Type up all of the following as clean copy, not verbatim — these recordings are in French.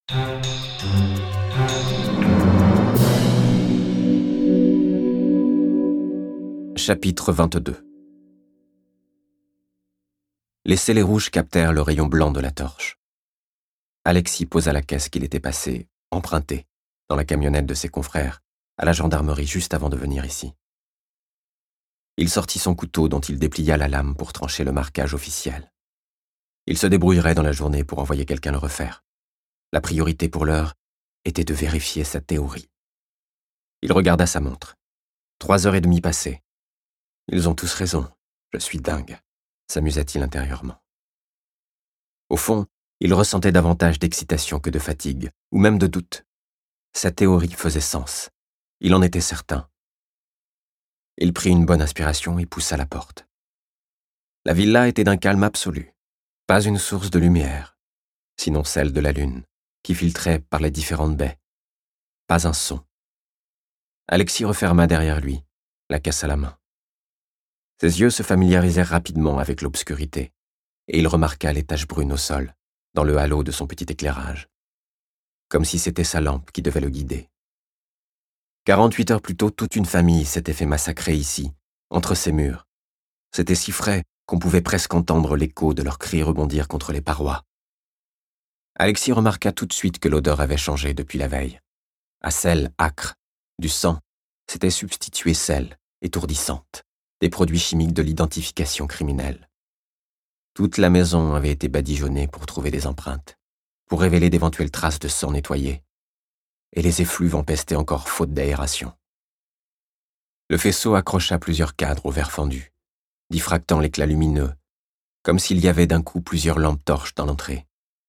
Chapitre 22. Les scellés rouges captèrent le rayon blanc de la torche. Alexis posa la caisse qu'il était passé, empruntée, dans la camionnette de ses confrères, à la gendarmerie juste avant de venir ici. Il sortit son couteau dont il déplia la lame pour trancher le marquage officiel. Il se débrouillerait dans la journée pour envoyer quelqu'un le refaire. La priorité pour l'heure était de vérifier sa théorie. Il regarda sa montre. 3h30 passées. Ils ont tous raison, je suis dingue, s'amusa-t-il intérieurement. Au fond, il ressentait davantage d'excitation que de fatigue, ou même de doute. Sa théorie faisait sens. Il en était certain. Il prit une bonne inspiration et poussa la porte. La villa était d'un calme absolu. Pas une source de lumière, sinon celle de la lune, qui filtrait par les différentes baies. Pas un son. Alexis referma derrière lui, la caisse à la main. Ses yeux se familiarisèrent rapidement avec l'obscurité, et il remarqua les taches brunes au sol, dans le halo de son petit éclairage. Comme si c'était sa lampe qui devait le guider. 48 heures plus tôt, toute une famille s'était fait massacrer ici, entre ces murs. C'était si frais qu'on pouvait presque entendre l'écho de leurs cris rebondir contre les parois. Alexis remarqua tout de suite que l'odeur avait changé depuis la veille. À celle âcre, du sang, s'était substituée celle, étourdissante, des produits chimiques de l'identification criminelle. Toute la maison avait été badigeonnée pour trouver des empreintes, pour révéler d'éventuelles traces de sang nettoyées. Et les effluves empestaient encore faute d'aération. Le faisceau accrocha plusieurs cadres au verre fendu, diffractant l'éclat lumineux, comme s'il y avait d'un coup plusieurs lampes torches dans l'entrée.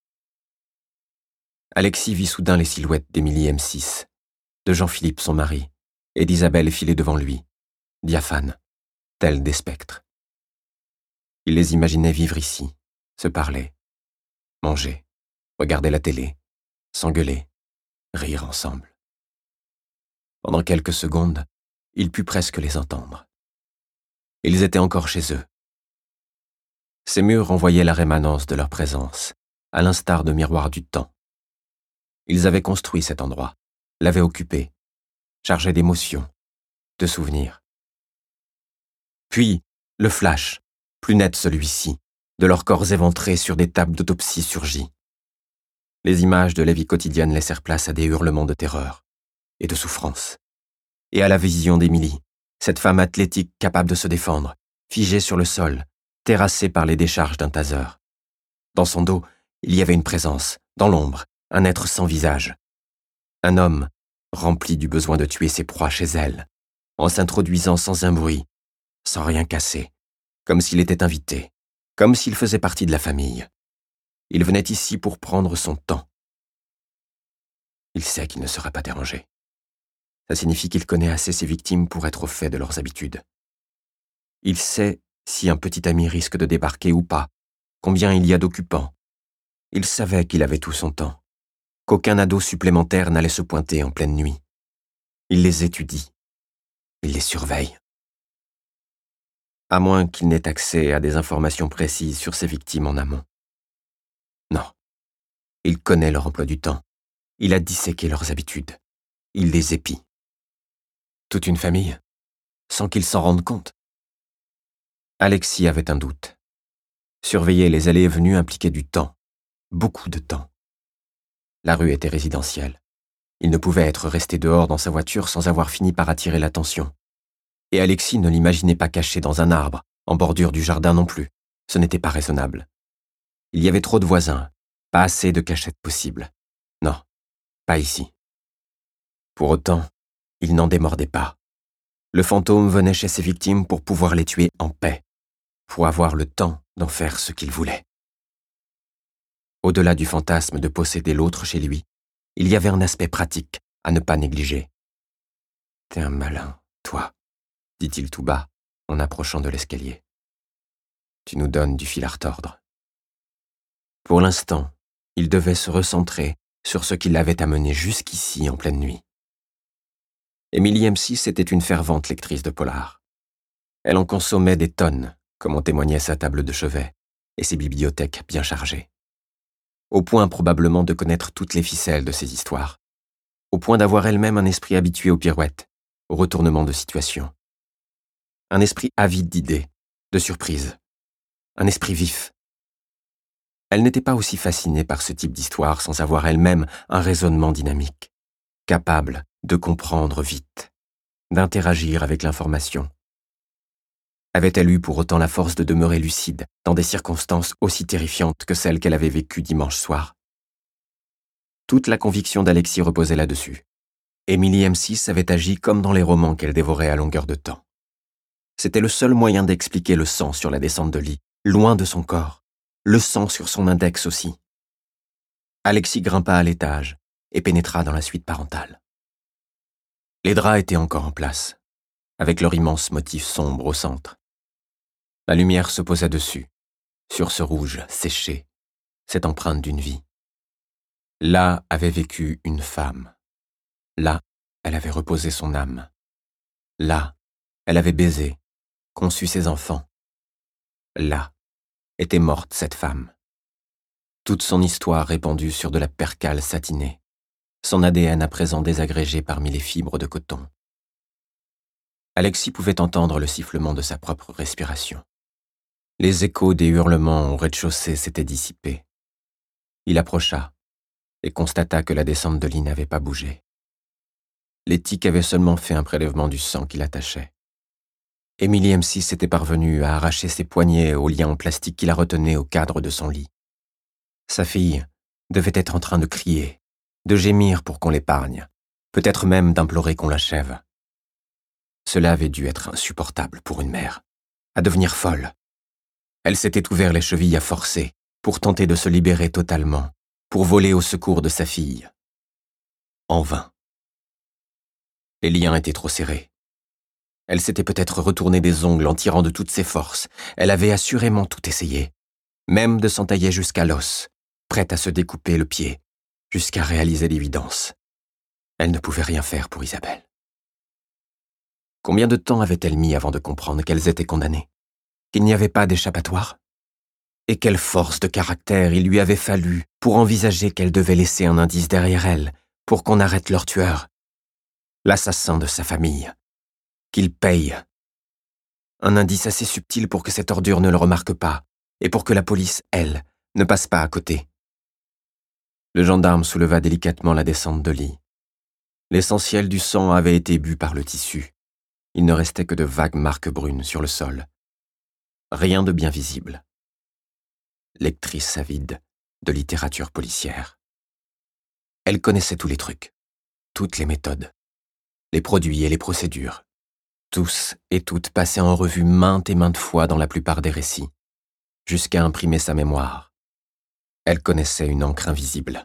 Alexis vit soudain les silhouettes d'Émilie M6, de Jean-Philippe son mari, et d'Isabelle filée devant lui, diaphanes, tels des spectres. Il les imaginait vivre ici, se parler, manger, regarder la télé, s'engueuler, rire ensemble. Pendant quelques secondes, il put presque les entendre. Ils étaient encore chez eux. Ces murs renvoyaient la rémanence de leur présence, à l'instar de miroirs du temps. Ils avaient construit cet endroit, l'avaient occupé, chargé d'émotions, de souvenirs. Puis, le flash, plus net celui-ci, de leurs corps éventrés sur des tables d'autopsie surgit. Les images de la vie quotidienne laissèrent place à des hurlements de terreur et de souffrance. Et à la vision d'Émilie, cette femme athlétique capable de se défendre, figée sur le sol, terrassée par les décharges d'un taser. Dans son dos, il y avait une présence, dans l'ombre, un être sans visage. Un homme, rempli du besoin de tuer ses proies chez elle, en s'introduisant sans un bruit, sans rien casser, comme s'il était invité, comme s'il faisait partie de la famille. Il venait ici pour prendre son temps. Il sait qu'il ne sera pas dérangé. Ça signifie qu'il connaît assez ses victimes pour être au fait de leurs habitudes. Il sait si un petit ami risque de débarquer ou pas, combien il y a d'occupants. Il savait qu'il avait tout son temps, qu'aucun ado supplémentaire n'allait se pointer en pleine nuit. Il les étudie. Il les surveille. À moins qu'il n'ait accès à des informations précises sur ses victimes en amont. Non. Il connaît leur emploi du temps. Il a disséqué leurs habitudes. Il les épie. Toute une famille, sans qu'ils s'en rendent compte. Alexis avait un doute. Surveiller les allées et venues impliquait du temps. Beaucoup de temps. La rue était résidentielle. Il ne pouvait être resté dehors dans sa voiture sans avoir fini par attirer l'attention. Et Alexis ne l'imaginait pas caché dans un arbre, en bordure du jardin non plus. Ce n'était pas raisonnable. Il y avait trop de voisins, pas assez de cachettes possibles. Non, pas ici. Pour autant, il n'en démordait pas. Le fantôme venait chez ses victimes pour pouvoir les tuer en paix, pour avoir le temps d'en faire ce qu'il voulait. Au-delà du fantasme de posséder l'autre chez lui, il y avait un aspect pratique à ne pas négliger. « T'es un malin, toi », dit-il tout bas, en approchant de l'escalier. « Tu nous donnes du fil à retordre. » Pour l'instant, il devait se recentrer sur ce qui l'avait amené jusqu'ici en pleine nuit. Émilie M6 était une fervente lectrice de polar. Elle en consommait des tonnes, comme en témoignait sa table de chevet et ses bibliothèques bien chargées. au point probablement de connaître toutes les ficelles de ces histoires, au point d'avoir elle-même un esprit habitué aux pirouettes, aux retournements de situation. Un esprit avide d'idées, de surprises, un esprit vif. Elle n'était pas aussi fascinée par ce type d'histoire sans avoir elle-même un raisonnement dynamique, capable de comprendre vite, d'interagir avec l'information. Avait-elle eu pour autant la force de demeurer lucide dans des circonstances aussi terrifiantes que celles qu'elle avait vécues dimanche soir? Toute la conviction d'Alexis reposait là-dessus. Emily M6 avait agi comme dans les romans qu'elle dévorait à longueur de temps. C'était le seul moyen d'expliquer le sang sur la descente de lit, loin de son corps, le sang sur son index aussi. Alexis grimpa à l'étage et pénétra dans la suite parentale. Les draps étaient encore en place, avec leur immense motif sombre au centre. La lumière se posa dessus, sur ce rouge séché, cette empreinte d'une vie. Là avait vécu une femme. Là, elle avait reposé son âme. Là, elle avait baisé, conçu ses enfants. Là, était morte cette femme. Toute son histoire répandue sur de la percale satinée, son ADN à présent désagrégé parmi les fibres de coton. Alexis pouvait entendre le sifflement de sa propre respiration. Les échos des hurlements au rez-de-chaussée s'étaient dissipés. Il approcha et constata que la descente de lit n'avait pas bougé. L'éthique avait seulement fait un prélèvement du sang qui l'attachait. Emily M6 était parvenue à arracher ses poignets au lien en plastique qui la retenait au cadre de son lit. Sa fille devait être en train de crier, de gémir pour qu'on l'épargne, peut-être même d'implorer qu'on l'achève. Cela avait dû être insupportable pour une mère, à devenir folle. Elle s'était ouvert les chevilles à forcer, pour tenter de se libérer totalement, pour voler au secours de sa fille. En vain. Les liens étaient trop serrés. Elle s'était peut-être retournée des ongles en tirant de toutes ses forces. Elle avait assurément tout essayé, même de s'entailler jusqu'à l'os, prête à se découper le pied, jusqu'à réaliser l'évidence. Elle ne pouvait rien faire pour Isabelle. Combien de temps avait-elle mis avant de comprendre qu'elles étaient condamnées? Qu'il n'y avait pas d'échappatoire? Et quelle force de caractère il lui avait fallu pour envisager qu'elle devait laisser un indice derrière elle, pour qu'on arrête leur tueur, l'assassin de sa famille, qu'il paye. Un indice assez subtil pour que cette ordure ne le remarque pas, et pour que la police, elle, ne passe pas à côté. Le gendarme souleva délicatement la descente de lit. L'essentiel du sang avait été bu par le tissu. Il ne restait que de vagues marques brunes sur le sol. Rien de bien visible. Lectrice avide de littérature policière. Elle connaissait tous les trucs, toutes les méthodes, les produits et les procédures. Tous et toutes passaient en revue maintes et maintes fois dans la plupart des récits, jusqu'à imprimer sa mémoire. Elle connaissait une encre invisible.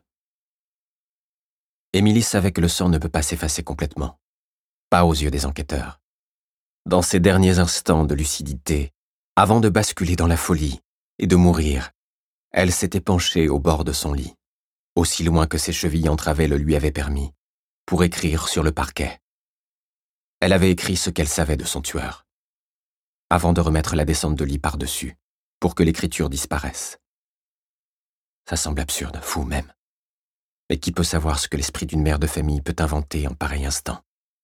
Émilie savait que le sang ne peut pas s'effacer complètement, pas aux yeux des enquêteurs. Dans ses derniers instants de lucidité, avant de basculer dans la folie et de mourir, elle s'était penchée au bord de son lit, aussi loin que ses chevilles entravaient le lui avaient permis, pour écrire sur le parquet. Elle avait écrit ce qu'elle savait de son tueur, avant de remettre la descente de lit par-dessus, pour que l'écriture disparaisse. Ça semble absurde, fou même. Mais qui peut savoir ce que l'esprit d'une mère de famille peut inventer en pareil instant?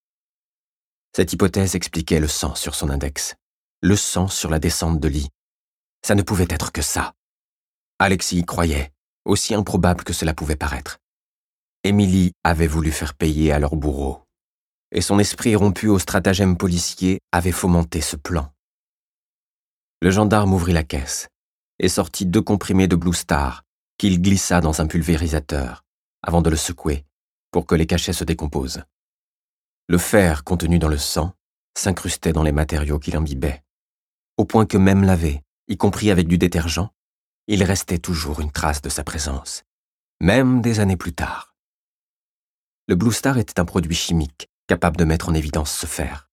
Cette hypothèse expliquait le sang sur son index, le sang sur la descente de lit. Ça ne pouvait être que ça. Alexis y croyait, aussi improbable que cela pouvait paraître. Émilie avait voulu faire payer à leur bourreau, et son esprit rompu au stratagème policier avait fomenté ce plan. Le gendarme ouvrit la caisse et sortit 2 comprimés de Blue Star qu'il glissa dans un pulvérisateur avant de le secouer pour que les cachets se décomposent. Le fer contenu dans le sang s'incrustait dans les matériaux qu'il imbibait, au point que même lavé, y compris avec du détergent, il restait toujours une trace de sa présence, même des années plus tard. Le Blue Star était un produit chimique capable de mettre en évidence ce fer.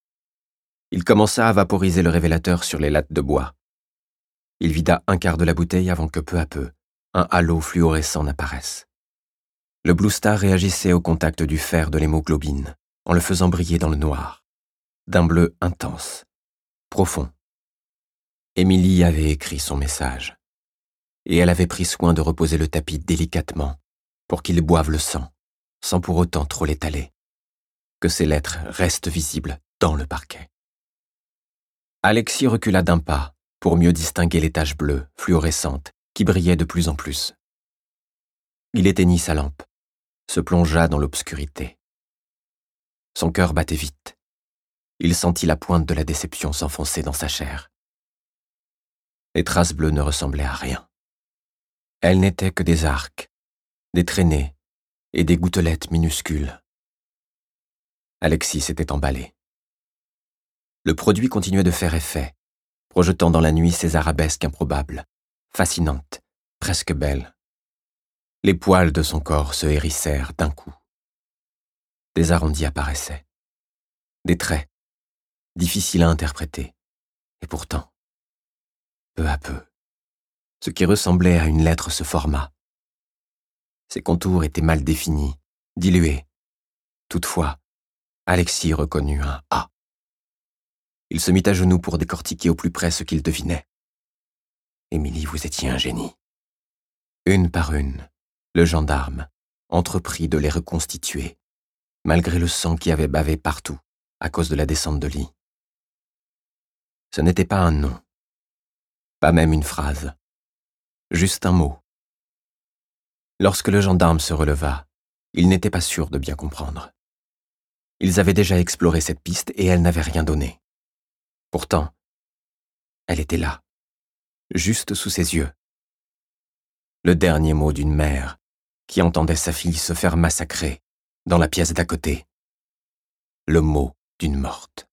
Il commença à vaporiser le révélateur sur les lattes de bois. Il vida 1/4 de la bouteille avant que peu à peu, un halo fluorescent n'apparaisse. Le Blue Star réagissait au contact du fer de l'hémoglobine, en le faisant briller dans le noir, d'un bleu intense, profond. Émilie avait écrit son message. et elle avait pris soin de reposer le tapis délicatement pour qu'il boive le sang, sans pour autant trop l'étaler, que ses lettres restent visibles dans le parquet. Alexis recula d'un pas pour mieux distinguer les taches bleues, fluorescentes, qui brillaient de plus en plus. Il éteignit sa lampe, se plongea dans l'obscurité. Son cœur battait vite. Il sentit la pointe de la déception s'enfoncer dans sa chair. Les traces bleues ne ressemblaient à rien. Elles n'étaient que des arcs, des traînées et des gouttelettes minuscules. Alexis s'était emballé. Le produit continuait de faire effet, projetant dans la nuit ces arabesques improbables, fascinantes, presque belles. Les poils de son corps se hérissèrent d'un coup. Des arrondis apparaissaient, des traits, difficiles à interpréter, et pourtant, peu à peu, ce qui ressemblait à une lettre se forma. Ses contours étaient mal définis, dilués. Toutefois, Alexis reconnut un A. Il se mit à genoux pour décortiquer au plus près ce qu'il devinait. « Émilie, vous étiez un génie. » Une par une, le gendarme entreprit de les reconstituer, malgré le sang qui avait bavé partout à cause de la descente de lit. Ce n'était pas un nom, pas même une phrase, juste un mot. Lorsque le gendarme se releva, il n'était pas sûr de bien comprendre. Ils avaient déjà exploré cette piste et elle n'avait rien donné. Pourtant, elle était là, juste sous ses yeux. Le dernier mot d'une mère qui entendait sa fille se faire massacrer dans la pièce d'à côté. Le mot d'une morte.